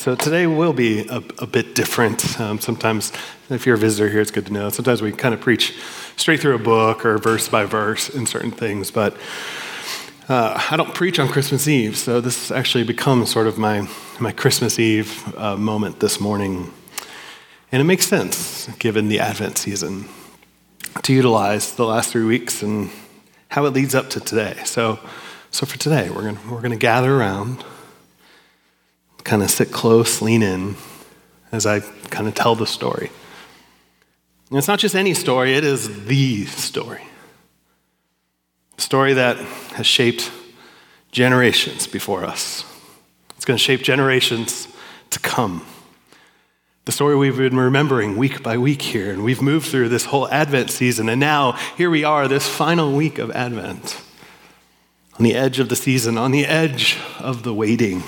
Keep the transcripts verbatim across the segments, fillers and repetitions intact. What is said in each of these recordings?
So today will be a, a bit different. Um, sometimes, if you're a visitor here, it's good to know. Sometimes we kind of preach straight through a book or verse by verse in certain things, but uh, I don't preach on Christmas Eve, so this has actually become sort of my, my Christmas Eve uh, moment this morning. And it makes sense, given the Advent season, to utilize the last three weeks and how it leads up to today. So, so for today, we're gonna we're gonna gather around, kind of sit close, lean in, as I kind of tell the story. And it's not just any story, it is the story. A story that has shaped generations before us. It's going to shape generations to come. The story we've been remembering week by week here, and we've moved through this whole Advent season, and now here we are, this final week of Advent, on the edge of the season, on the edge of the waiting.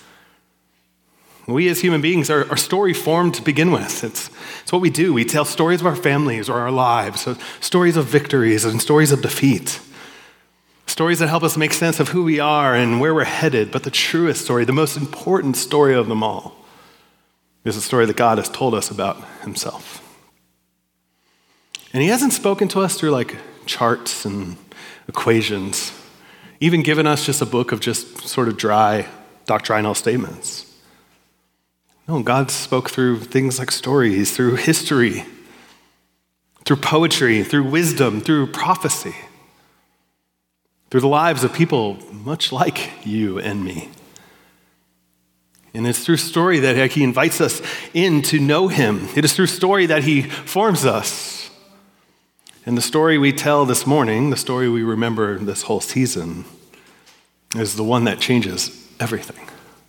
We as human beings are, are story formed to begin with. It's, it's what we do. We tell stories of our families or our lives, so stories of victories and stories of defeat. Stories that help us make sense of who we are and where we're headed. But the truest story, the most important story of them all, is the story that God has told us about himself. And he hasn't spoken to us through like charts and equations, even given us just a book of just sort of dry doctrinal statements. No, God spoke through things like stories, through history, through poetry, through wisdom, through prophecy, through the lives of people much like you and me. And it's through story that he invites us in to know him. It is through story that he forms us. And the story we tell this morning, the story we remember this whole season, is the one that changes everything.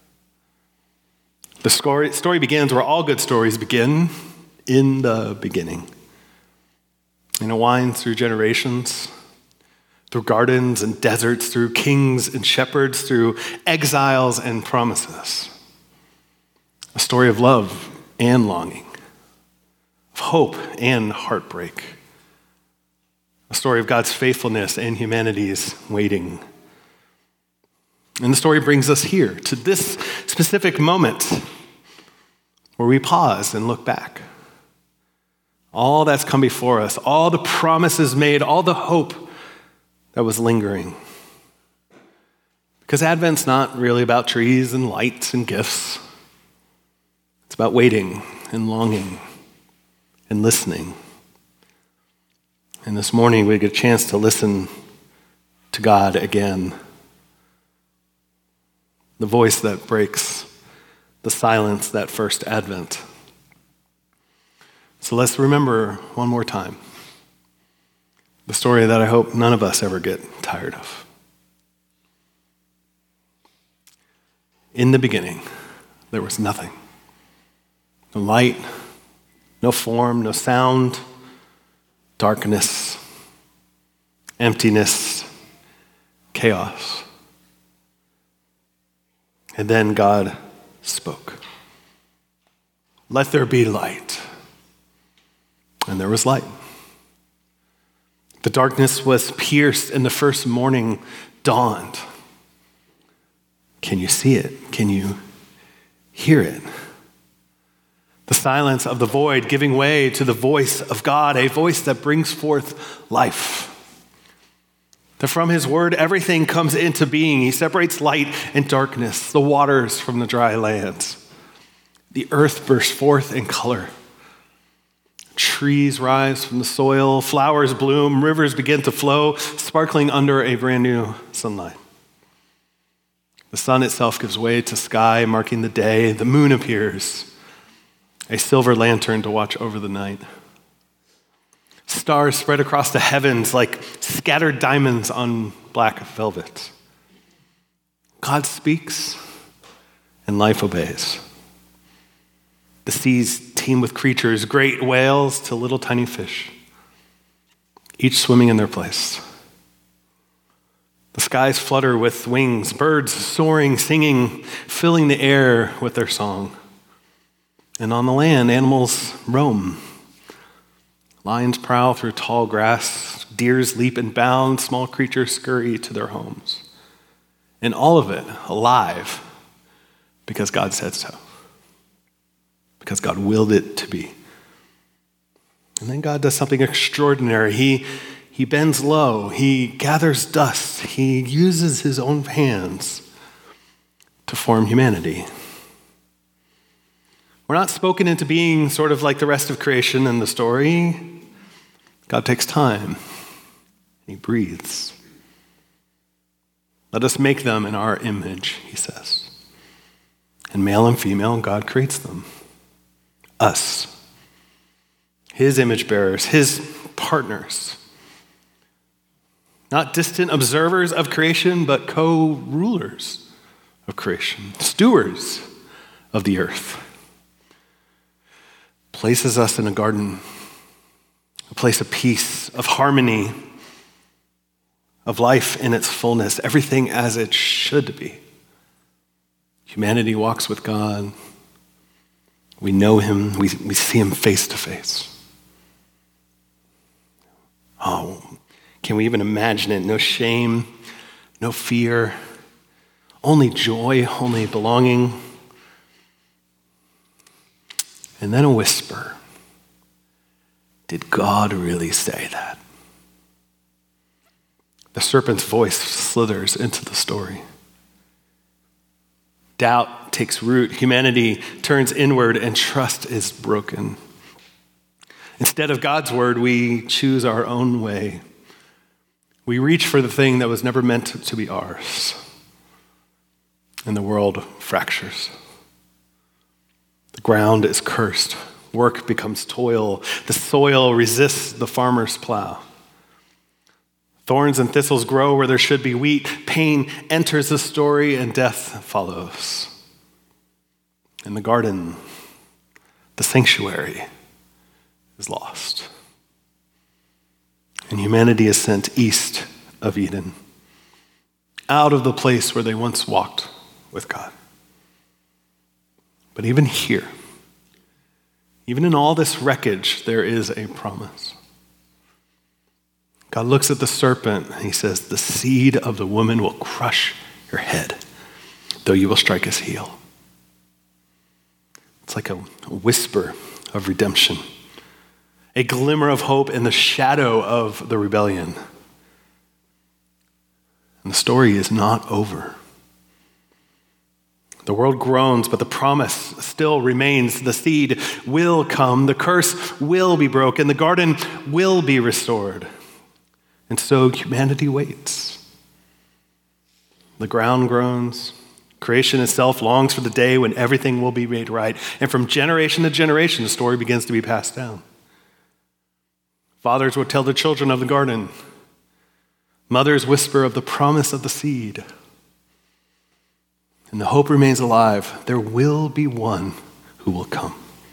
The story, story begins where all good stories begin, in the beginning. And it winds through generations, through gardens and deserts, through kings and shepherds, through exiles and promises. A story of love and longing, of hope and heartbreak. A story of God's faithfulness and humanity's waiting. And the story brings us here to this specific moment where we pause and look back. All that's come before us, all the promises made, all the hope that was lingering. Because Advent's not really about trees and lights and gifts. It's about waiting and longing and listening. And this morning we get a chance to listen to God again. The voice that breaks the silence that first Advent. So let's remember one more time the story that I hope none of us ever get tired of. In the beginning, there was nothing. No light, no form, no sound, darkness, emptiness, chaos. And then God spoke. Let there be light. And there was light. The darkness was pierced and the first morning dawned. Can you see it? Can you hear it? The silence of the void giving way to the voice of God, a voice that brings forth life. That from his word, everything comes into being. He separates light and darkness, the waters from the dry lands. The earth bursts forth in color. Trees rise from the soil, flowers bloom, rivers begin to flow, sparkling under a brand new sunlight. The sun itself gives way to sky, marking the day. The moon appears, a silver lantern to watch over the night. Stars spread across the heavens like scattered diamonds on black velvet. God speaks, and life obeys. The seas teem with creatures, great whales to little tiny fish, each swimming in their place. The skies flutter with wings, birds soaring, singing, filling the air with their song. And on the land, animals roam. Lions prowl through tall grass, deers leap and bound, small creatures scurry to their homes. And all of it alive because God said so. because God willed it to be. And then God does something extraordinary. He, he bends low. He gathers dust. He uses his own hands to form humanity. We're not spoken into being sort of like the rest of creation in the story. God takes time. He breathes. Let us make them in our image, he says. And male and female, God creates them. Us. His image bearers, his partners. Not distant observers of creation, but co-rulers of creation. Stewards of the earth. Places us in a garden, a place of peace, of harmony, of life in its fullness, everything as it should be. Humanity walks with God. We know him. We, we see him face to face. Oh, can we even imagine it? No shame, no fear, only joy, only belonging. And then a whisper. Did God really say that? The serpent's voice slithers into the story. Doubt takes root. Humanity turns inward and trust is broken. Instead of God's word, we choose our own way. We reach for the thing that was never meant to be ours. And the world fractures. The ground is cursed. Work becomes toil. The soil resists the farmer's plow. Thorns and thistles grow where there should be wheat. Pain enters the story and death follows. In the garden, the sanctuary is lost. And humanity is sent east of Eden, out of the place where they once walked with God. But even here, even in all this wreckage, there is a promise. God looks at the serpent and he says, the seed of the woman will crush your head, though you will strike his heel. It's like a whisper of redemption, a glimmer of hope in the shadow of the rebellion. And the story is not over. The world groans, but the promise still remains. The seed will come, the curse will be broken, the garden will be restored. And so humanity waits. The ground groans. Creation itself longs for the day when everything will be made right. And from generation to generation, the story begins to be passed down. Fathers will tell their children of the garden. Mothers whisper of the promise of the seed. And the hope remains alive. There will be one who will come.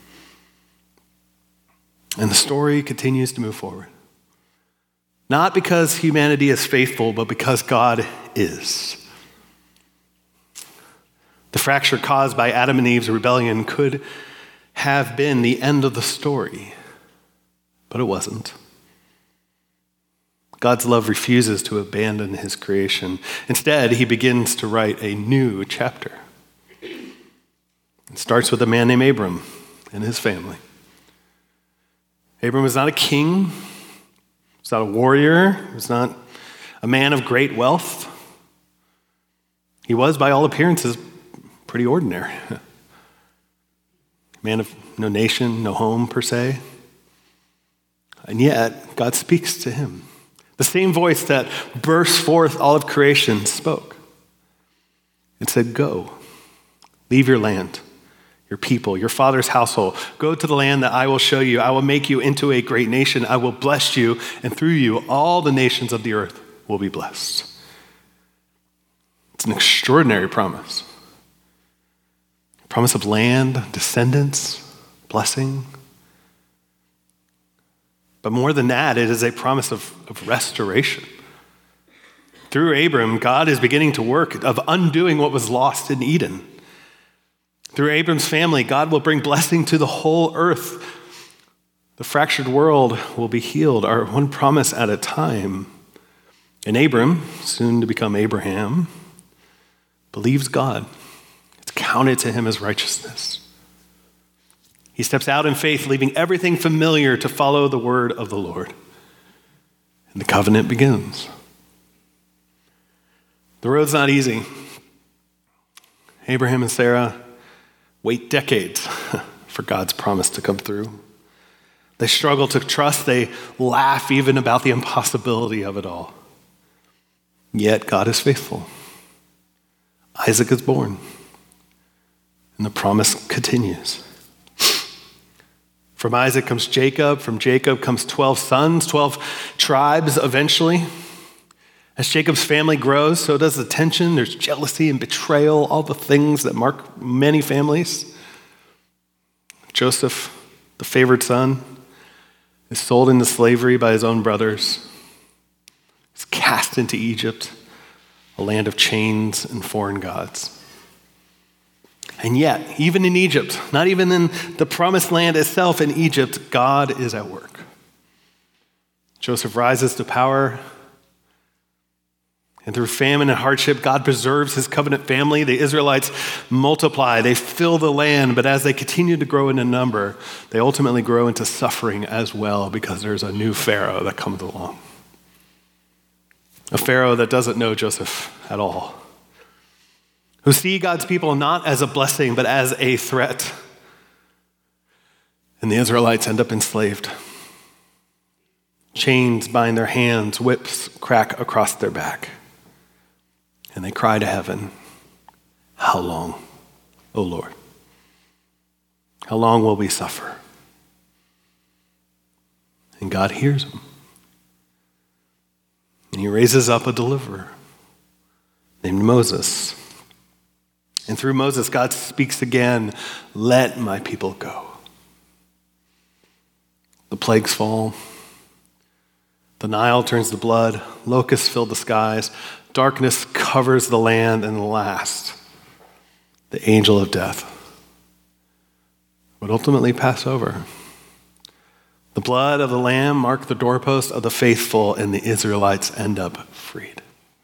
And the story continues to move forward. Not because humanity is faithful, but because God is. The fracture caused by Adam and Eve's rebellion could have been the end of the story, but it wasn't. God's love refuses to abandon his creation. Instead, he begins to write a new chapter. It starts with a man named Abram and his family. Abram was not a king. He was not a warrior. He was not a man of great wealth. He was, by all appearances, pretty ordinary. A man of no nation, no home per se. And yet, God speaks to him. The same voice that burst forth all of creation spoke. It said, go, leave your land, your people, your father's household. Go to the land that I will show you. I will make you into a great nation. I will bless you, and through you, all the nations of the earth will be blessed. It's an extraordinary promise. A promise of land, descendants, blessing. But more than that, it is a promise of, of restoration. Through Abram, God is beginning to work of undoing what was lost in Eden. Through Abram's family, God will bring blessing to the whole earth. The fractured world will be healed, our one promise at a time. And Abram, soon to become Abraham, believes God. It's counted to him as righteousness. He steps out in faith, leaving everything familiar to follow the word of the Lord. And the covenant begins. The road's not easy. Abraham and Sarah wait decades for God's promise to come through. They struggle to trust. They laugh even about the impossibility of it all. Yet God is faithful. Isaac is born. And the promise continues. From Isaac comes Jacob. From Jacob comes twelve sons, twelve tribes eventually. As Jacob's family grows, so does the tension. There's jealousy and betrayal, all the things that mark many families. Joseph, the favored son, is sold into slavery by his own brothers. He's cast into Egypt, a land of chains and foreign gods. And yet, even in Egypt, not even in the promised land itself, in Egypt, God is at work. Joseph rises to power, and through famine and hardship, God preserves his covenant family. The Israelites multiply, they fill the land, but as they continue to grow in number, they ultimately grow into suffering as well because there's a new Pharaoh that comes along. A Pharaoh that doesn't know Joseph at all, who see God's people not as a blessing, but as a threat. And the Israelites end up enslaved. Chains bind their hands, whips crack across their back. And they cry to heaven, "How long, O Lord? How long will we suffer?" And God hears them. And he raises up a deliverer named Moses. And through Moses, God speaks again, "Let my people go." The plagues fall. The Nile turns to blood. Locusts fill the skies. Darkness covers the land. And last, the angel of death would ultimately pass over. The blood of the lamb marked the doorpost of the faithful, and the Israelites end up freed.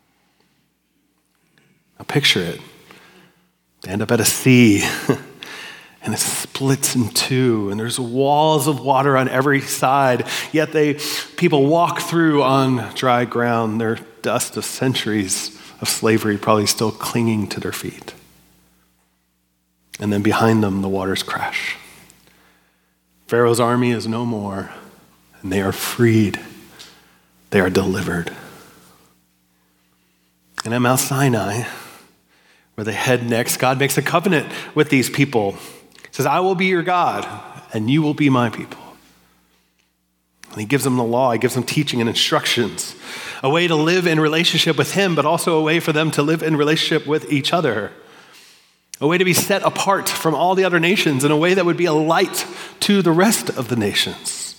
Now picture it. They end up at a sea, and it splits in two, and there's walls of water on every side, yet they people walk through on dry ground, their dust of centuries of slavery probably still clinging to their feet. And then behind them, the waters crash. Pharaoh's army is no more, and they are freed. They are delivered. And at Mount Sinai, where they head next, God makes a covenant with these people. He says, "I will be your God, and you will be my people." And he gives them the law. He gives them teaching and instructions, a way to live in relationship with him, but also a way for them to live in relationship with each other, a way to be set apart from all the other nations in a way that would be a light to the rest of the nations.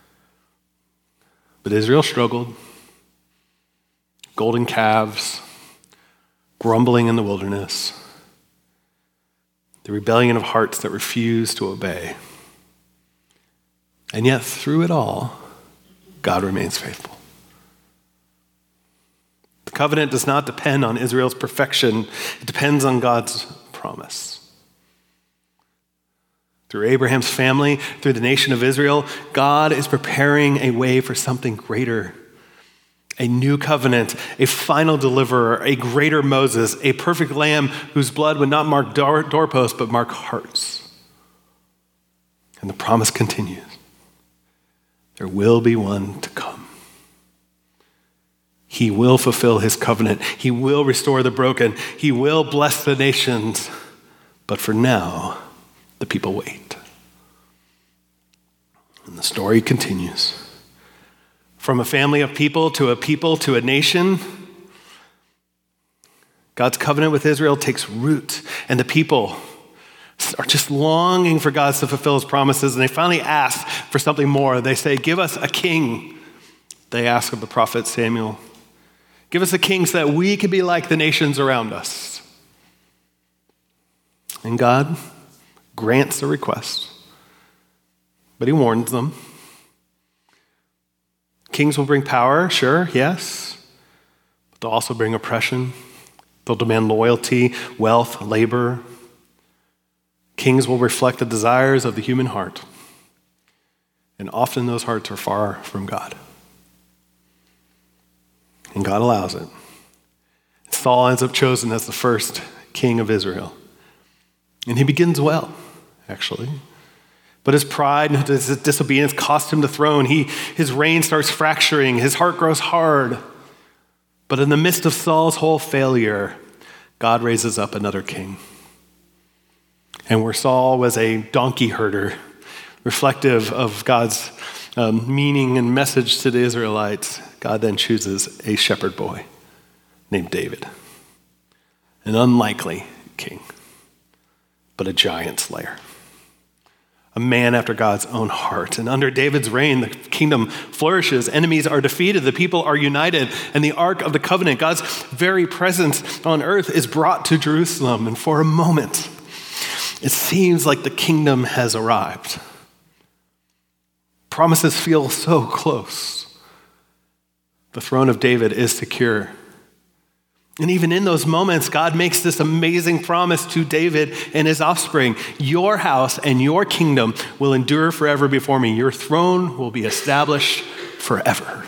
But Israel struggled. Golden calves, grumbling in the wilderness, the rebellion of hearts that refuse to obey. And yet, through it all, God remains faithful. The covenant does not depend on Israel's perfection. It depends on God's promise. Through Abraham's family, through the nation of Israel, God is preparing a way for something greater. A new covenant, a final deliverer, a greater Moses, a perfect lamb whose blood would not mark door- doorposts, but mark hearts. And the promise continues. There will be one to come. He will fulfill his covenant. He will restore the broken. He will bless the nations. But for now, the people wait. And the story continues. From a family of people to a people to a nation, God's covenant with Israel takes root, and the people are just longing for God to fulfill his promises, and they finally ask for something more. They say, "Give us a king," they ask of the prophet Samuel. "Give us a king so that we can be like the nations around us." And God grants the request, but he warns them. Kings will bring power, sure, yes, but they'll also bring oppression. They'll demand loyalty, wealth, labor. Kings will reflect the desires of the human heart, and often those hearts are far from God. And God allows it. Saul ends up chosen as the first king of Israel. And he begins well, actually. But his pride and his disobedience cost him the throne. He, his reign starts fracturing. His heart grows hard. But in the midst of Saul's whole failure, God raises up another king. And where Saul was a donkey herder, reflective of God's um, meaning and message to the Israelites, God then chooses a shepherd boy named David. An unlikely king, but a giant slayer. A man after God's own heart. And under David's reign, the kingdom flourishes. Enemies are defeated. The people are united. And the Ark of the Covenant, God's very presence on earth, is brought to Jerusalem. And for a moment, it seems like the kingdom has arrived. Promises feel so close. The throne of David is secure. And even in those moments, God makes this amazing promise to David and his offspring. Your house and your kingdom will endure forever before me. Your throne will be established forever.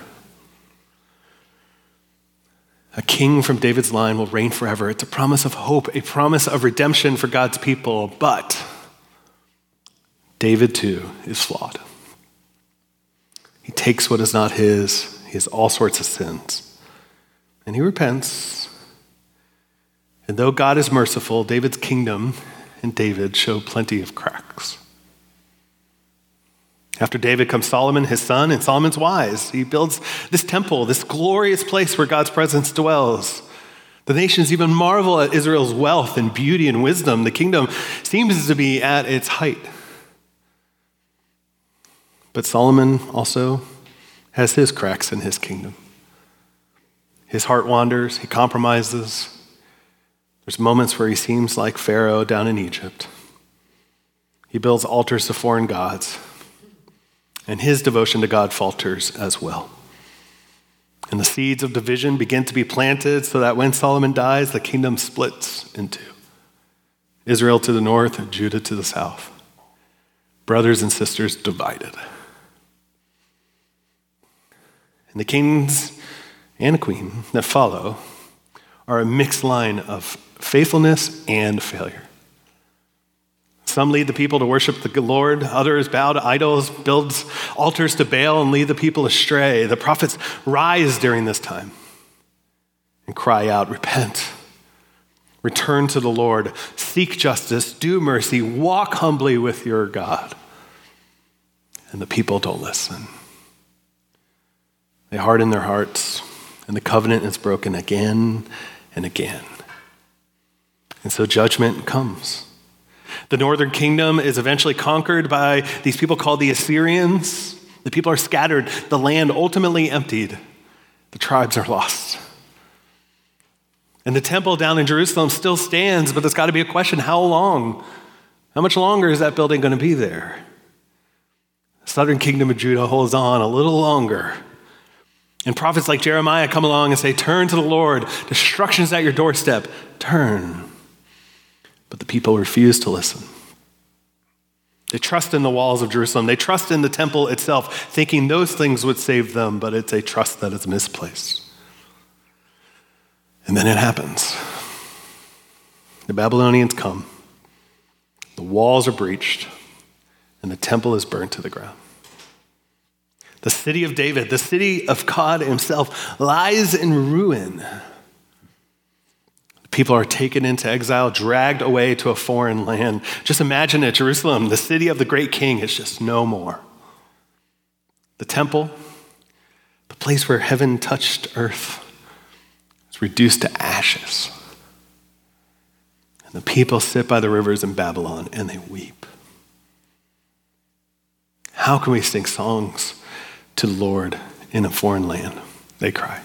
A king from David's line will reign forever. It's a promise of hope, a promise of redemption for God's people. But David, too, is flawed. He takes what is not his. He has all sorts of sins. And he repents. And though God is merciful, David's kingdom and David show plenty of cracks. After David comes Solomon, his son, and Solomon's wise. He builds this temple, this glorious place where God's presence dwells. The nations even marvel at Israel's wealth and beauty and wisdom. The kingdom seems to be at its height. But Solomon also has his cracks in his kingdom. His heart wanders, he compromises. There's moments where he seems like Pharaoh down in Egypt. He builds altars to foreign gods, and his devotion to God falters as well. And the seeds of division begin to be planted so that when Solomon dies, the kingdom splits in two. Israel to the north and Judah to the south. Brothers and sisters divided. And the kings and queen that follow are a mixed line of faithfulness and failure. Some lead the people to worship the Lord. Others bow to idols, build altars to Baal, and lead the people astray. The prophets rise during this time and cry out, repent, return to the Lord, seek justice, do mercy, walk humbly with your God. And the people don't listen. They harden their hearts, and the covenant is broken again and again. And so judgment comes. The northern kingdom is eventually conquered by these people called the Assyrians. The people are scattered, the land ultimately emptied. The tribes are lost. And the temple down in Jerusalem still stands, but there's got to be a question, how long? How much longer is that building going to be there? The southern kingdom of Judah holds on a little longer. And prophets like Jeremiah come along and say, turn to the Lord. Destruction's at your doorstep. Turn. But the people refuse to listen. They trust in the walls of Jerusalem. They trust in the temple itself, thinking those things would save them, but it's a trust that is misplaced. And then it happens. The Babylonians come. The walls are breached, and the temple is burned to the ground. The city of David, the city of God himself, lies in ruin. People are taken into exile, dragged away to a foreign land. Just imagine it, Jerusalem, the city of the great king, is just no more. The temple, the place where heaven touched earth, is reduced to ashes. And the people sit by the rivers in Babylon and they weep. How can we sing songs to the Lord in a foreign land? They cry.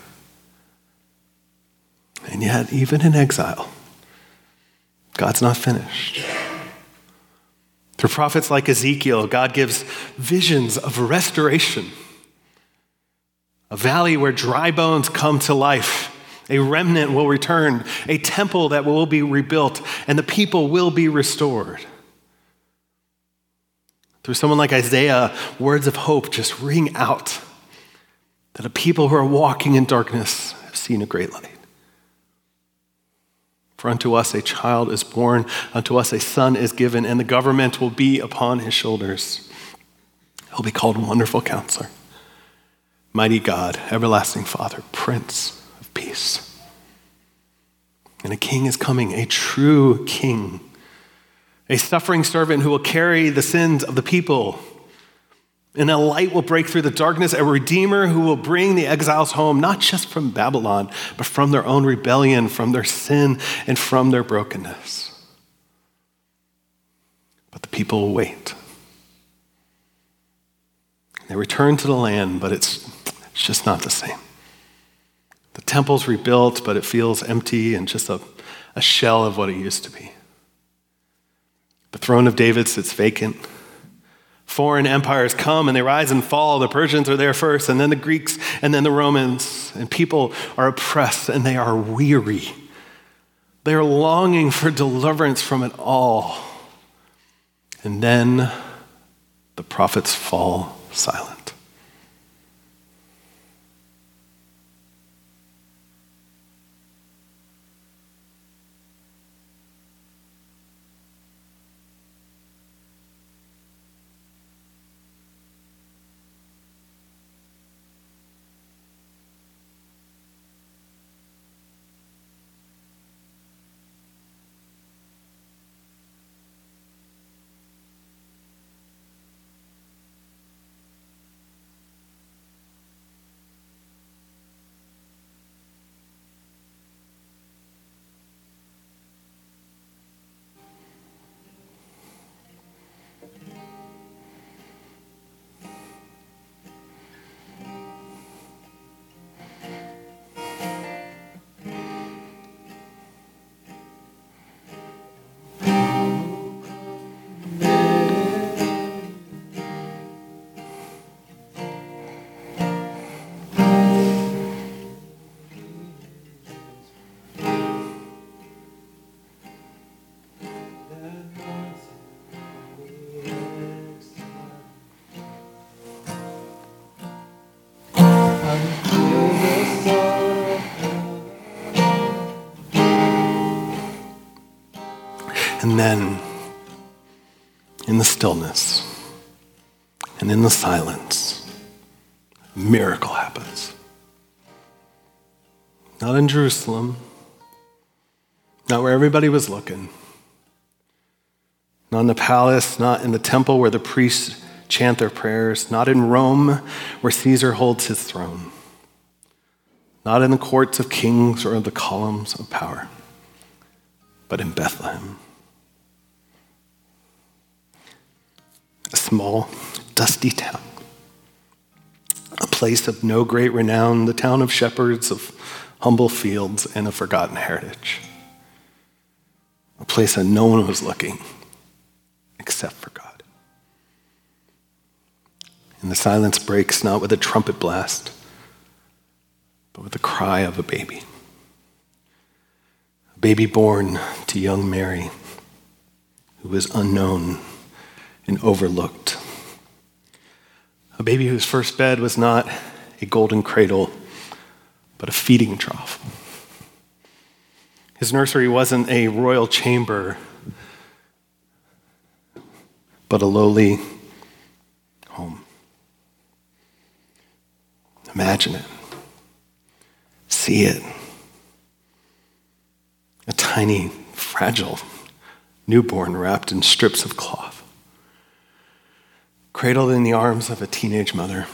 And yet, even in exile, God's not finished. Through prophets like Ezekiel, God gives visions of restoration. A valley where dry bones come to life. A remnant will return. A temple that will be rebuilt. And the people will be restored. Through someone like Isaiah, words of hope just ring out that a people who are walking in darkness have seen a great light. For unto us a child is born, unto us a son is given, and the government will be upon his shoulders. He'll be called Wonderful Counselor, Mighty God, Everlasting Father, Prince of Peace. And a king is coming, a true king, a suffering servant who will carry the sins of the people. And a light will break through the darkness, a redeemer who will bring the exiles home, not just from Babylon, but from their own rebellion, from their sin, and from their brokenness. But the people will wait. They return to the land, but it's, it's just not the same. The temple's rebuilt, but it feels empty and just a, a shell of what it used to be. The throne of David sits vacant. Foreign empires come and they rise and fall. The Persians are there first, and then the Greeks, and then the Romans. And people are oppressed and they are weary. They are longing for deliverance from it all. And then the prophets fall silent. And then, in the stillness and in the silence, a miracle happens. Not in Jerusalem, not where everybody was looking, not in the palace, not in the temple where the priests chant their prayers, not in Rome where Caesar holds his throne, not in the courts of kings or the columns of power, but in Bethlehem. A small, dusty town, a place of no great renown, the town of shepherds, of humble fields, and a forgotten heritage. A place that no one was looking except for God. And the silence breaks not with a trumpet blast, but with the cry of a baby. A baby born to young Mary, who was unknown and overlooked. A baby whose first bed was not a golden cradle, but a feeding trough. His nursery wasn't a royal chamber, but a lowly home. Imagine it. See it. A tiny, fragile newborn wrapped in strips of cloth, cradled in the arms of a teenage mother.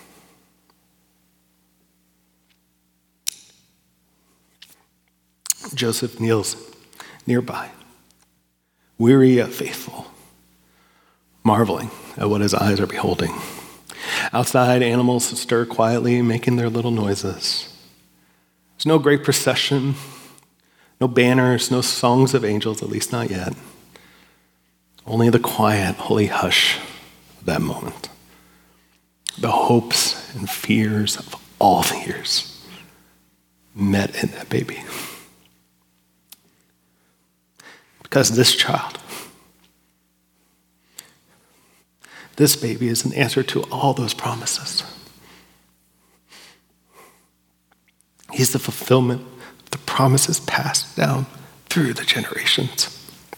Joseph kneels nearby, weary yet faithful, marveling at what his eyes are beholding. Outside, animals stir quietly, making their little noises. There's no great procession, no banners, no songs of angels, at least not yet. Only the quiet, holy hush of that moment. The hopes and fears of all the years met in that baby. Because this child, This baby is an answer to all those promises. He's the fulfillment of the promises passed down through the generations.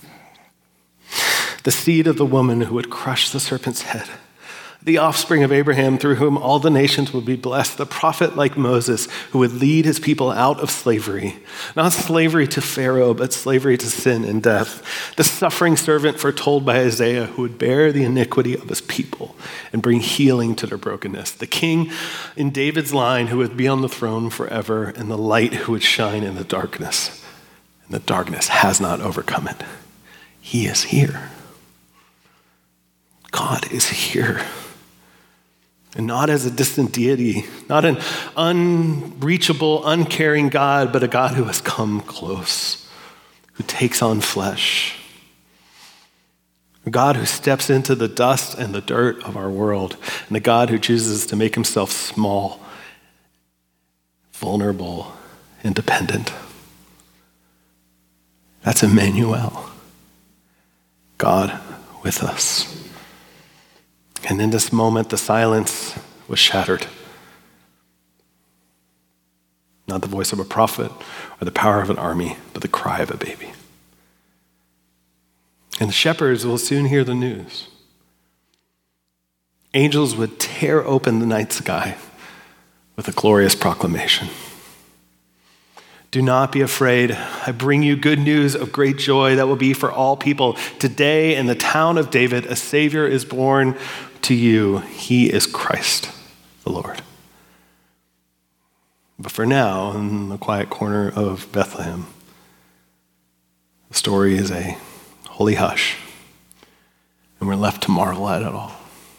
The seed of the woman who would crush the serpent's head, the offspring of Abraham through whom all the nations would be blessed, the prophet like Moses who would lead his people out of slavery, not slavery to Pharaoh, but slavery to sin and death, the suffering servant foretold by Isaiah who would bear the iniquity of his people and bring healing to their brokenness, the king in David's line who would be on the throne forever, and the light who would shine in the darkness, and the darkness has not overcome it. He is here. God is here. And not as a distant deity, not an unreachable, uncaring God, but a God who has come close, who takes on flesh. A God who steps into the dust and the dirt of our world, and a God who chooses to make himself small, vulnerable, and dependent. That's Emmanuel, God with us. And in this moment, the silence was shattered. Not the voice of a prophet or the power of an army, but the cry of a baby. And the shepherds will soon hear the news. Angels would tear open the night sky with a glorious proclamation. Do not be afraid. I bring you good news of great joy that will be for all people. Today in the town of David, a Savior is born to you. He is Christ, the Lord. But for now, in the quiet corner of Bethlehem, the story is a holy hush, and we're left to marvel at it all.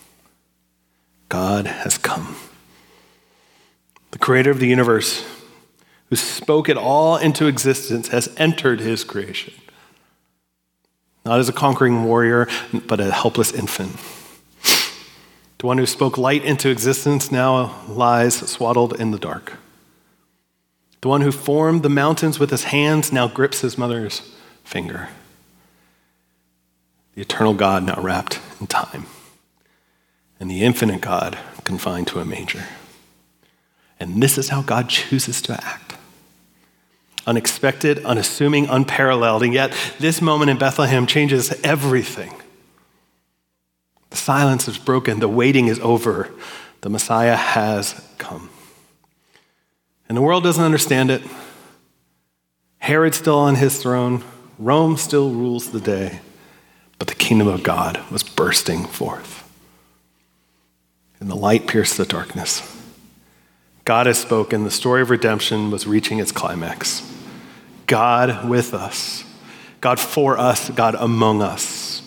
God has come. The creator of the universe, who spoke it all into existence, has entered his creation. Not as a conquering warrior, but a helpless infant. The one who spoke light into existence now lies swaddled in the dark. The one who formed the mountains with his hands now grips his mother's finger. The eternal God now wrapped in time. And the infinite God confined to a manger. And this is how God chooses to act. Unexpected, unassuming, unparalleled, and yet this moment in Bethlehem changes everything. The silence is broken, the waiting is over, the Messiah has come. And the world doesn't understand it. Herod's still on his throne, Rome still rules the day, but the kingdom of God was bursting forth. And the light pierced the darkness. God has spoken. The story of redemption was reaching its climax. God with us. God for us. God among us.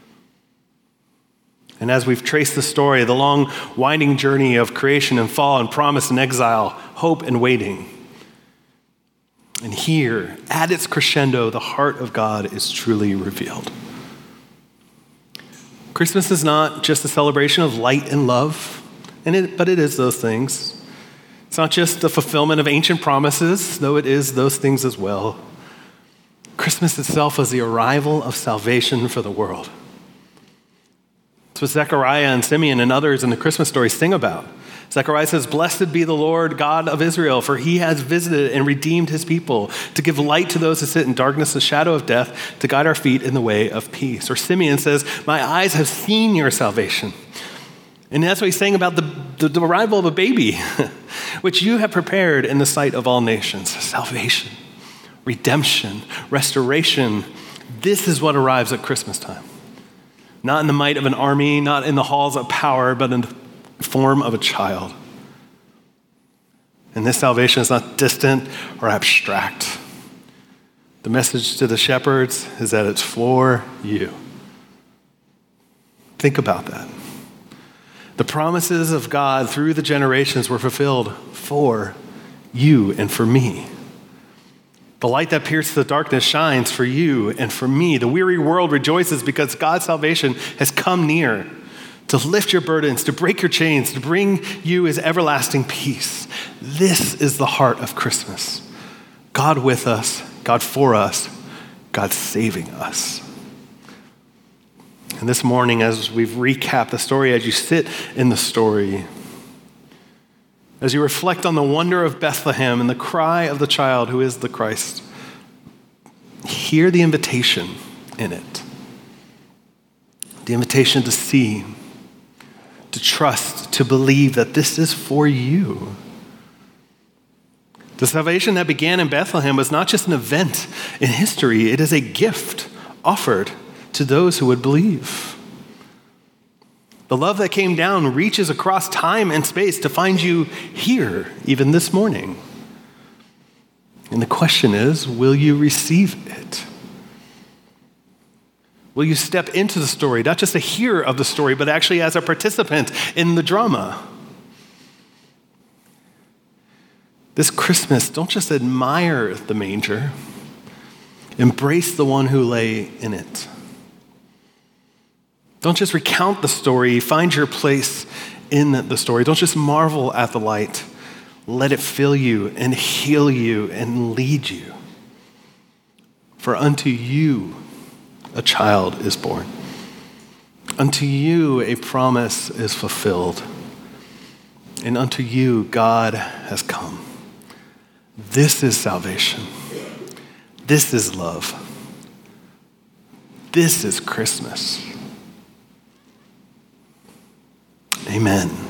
And as we've traced the story, the long, winding journey of creation and fall and promise and exile, hope and waiting. And here, at its crescendo, the heart of God is truly revealed. Christmas is not just a celebration of light and love, and it, but it is those things. It's not just the fulfillment of ancient promises, though it is those things as well. Christmas itself is the arrival of salvation for the world. It's what Zechariah and Simeon and others in the Christmas story sing about. Zechariah says, "Blessed be the Lord God of Israel, for he has visited and redeemed his people, to give light to those who sit in darkness, the shadow of death, to guide our feet in the way of peace." Or Simeon says, "My eyes have seen your salvation." And that's what he's saying about the, the, the arrival of a baby, which you have prepared in the sight of all nations. Salvation, redemption, restoration. This is what arrives at Christmas time. Not in the might of an army, not in the halls of power, but in the form of a child. And this salvation is not distant or abstract. The message to the shepherds is that it's for you. Think about that. The promises of God through the generations were fulfilled for you and for me. The light that pierces the darkness shines for you and for me. The weary world rejoices because God's salvation has come near to lift your burdens, to break your chains, to bring you his everlasting peace. This is the heart of Christmas. God with us, God for us, God saving us. And this morning, as we've recapped the story, as you sit in the story, as you reflect on the wonder of Bethlehem and the cry of the child who is the Christ, hear the invitation in it. The invitation to see, to trust, to believe that this is for you. The salvation that began in Bethlehem was not just an event in history, it is a gift offered to those who would believe. The love that came down reaches across time and space to find you here, even this morning. And the question is, will you receive it? Will you step into the story, not just a hearer of the story, but actually as a participant in the drama? This Christmas, don't just admire the manger. Embrace the one who lay in it. Don't just recount the story. Find your place in the story. Don't just marvel at the light. Let it fill you and heal you and lead you. For unto you a child is born. Unto you a promise is fulfilled. And unto you God has come. This is salvation. This is love. This is Christmas. Amen.